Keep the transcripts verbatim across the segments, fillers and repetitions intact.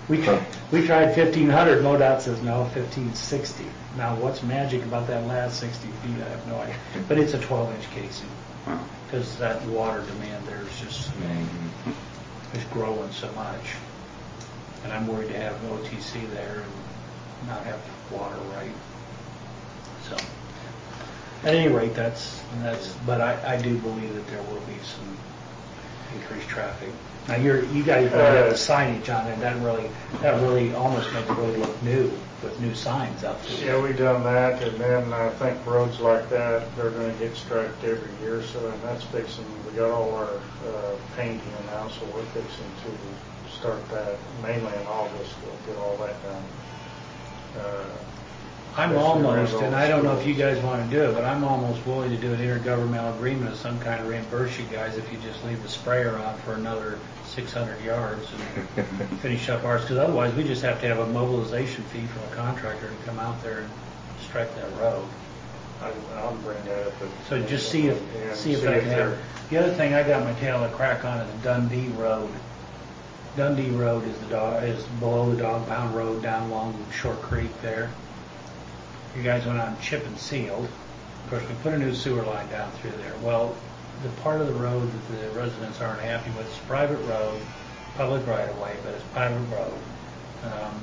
We, tr- we tried fifteen hundred, MoDOT says no, fifteen sixty. Now, what's magic about that last sixty feet, I have no idea. But it's a twelve inch casing, because that water demand there is just, mm-hmm. is growing so much. And I'm worried to have O T C there and not have water right. So, at any rate, that's, that's but I, I do believe that there will be some increased traffic. Now, you're, you guys really have the signage on it. That really, that really almost makes the road look new with new signs up there. Yeah, we've done that, and then I think roads like that, they're going to get striped every year. So, and that's fixing. We got all our uh, painting now, so we're fixing to start that mainly in August. We'll get all that done. Uh, I'm almost, and I don't know if you guys want to do it, but I'm almost willing to do an intergovernmental agreement of some kind of reimburse you guys if you just leave the sprayer on for another six hundred yards and finish up ours, because otherwise we just have to have a mobilization fee from a contractor to come out there and stripe that road. I, I'll bring that up. So just see if, yeah, see if see that if can happen. The other thing I got my tail to crack on is Dundee Road. Dundee Road is the dog, is below the Dog Pound Road down along Short Creek there. You guys went out and chip and sealed. Of course, we put a new sewer line down through there. Well, the part of the road that the residents aren't happy with is private road, public right of way, but it's private road. Um,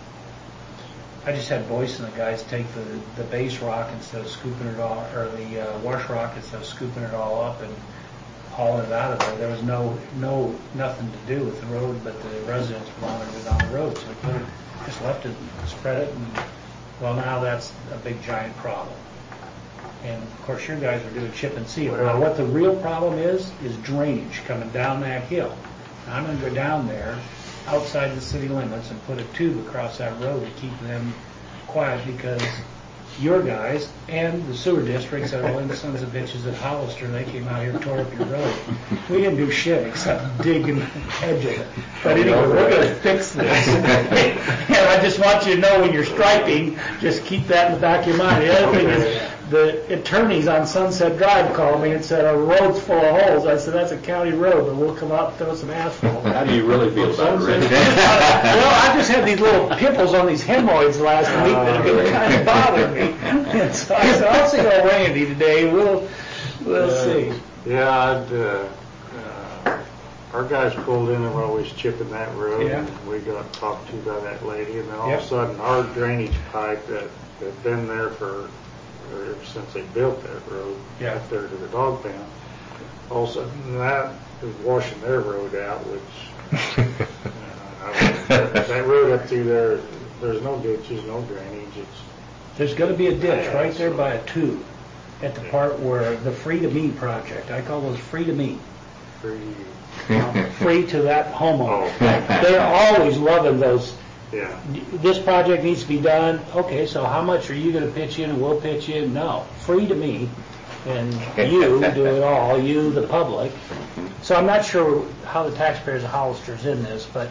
I just had Boyce and the guys take the, the base rock instead of scooping it all, or the uh, wash rock instead of scooping it all up and hauling it out of there. There was no, no, nothing to do with the road, but the residents wanted it on the road, so we put it, just left it, spread it, and well, now that's a big giant problem. And of course, your guys are doing chip and seal. Now, what the real problem is, is drainage coming down that hill. Now, I'm going to go down there outside the city limits and put a tube across that road to keep them quiet, because your guys and the sewer districts are the sons of bitches at Hollister. They came out here and tore up your road. We didn't do shit except dig in the edge of it. But anyway, we're going to fix this. And I just want you to know, when you're striping, just keep that in the back of your mind. The other thing is, the attorneys on Sunset Drive called me and said, our road's full of holes. I said, that's a county road, but we'll come out and throw some asphalt. How do you really feel about it, Rick? Well, I've just had these little pimples on these hemorrhoids last week that have been kind of bothering me. And so I said, I'll see old Randy today. We'll, we'll uh, see. Yeah, I'd, uh, uh, our guys pulled in and were always chipping that road. Yeah. And we got talked to by that lady, and then all Yep. of a sudden our drainage pipe that had been there for, or ever since they built that road, Yeah. up there to the dog pound, all of a sudden that is washing their road out, which uh, I, that, that road up through there, there's no ditches, no drainage. It's There's going to be a ditch right there by a tube at the part where the Free to Me project, I call those Free to Me. pretty, Um, free to that homeowner. Oh. They're always loving those. yeah. This project needs to be done. Okay, so how much are you going to pitch in and we'll pitch in? No, free to me. And you do it all, you, the public. So I'm not sure how the taxpayers of Hollister's in this, but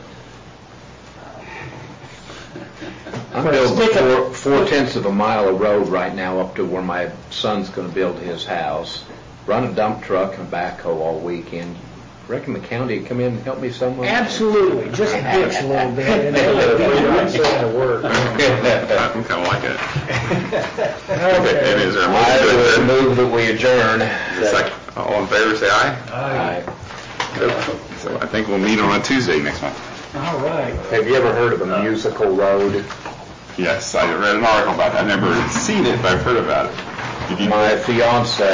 I'm building four, four tenths of a mile of road right now up to where my son's going to build his house. Run a dump truck and a backhoe all weekend. Reckon the county would come in and help me somewhere? absolutely, just ditch a little bit. And That's going to work. I kind of like it. Okay. And is there a I motion to would adjourn? move that we adjourn. It's like, all in favor, say aye. Aye. Good. So I think we'll meet on a Tuesday next month. All right. Have you ever heard of a musical road? Yes, I read an article about that. I've never seen it, but I've heard about it. Did you? My fiance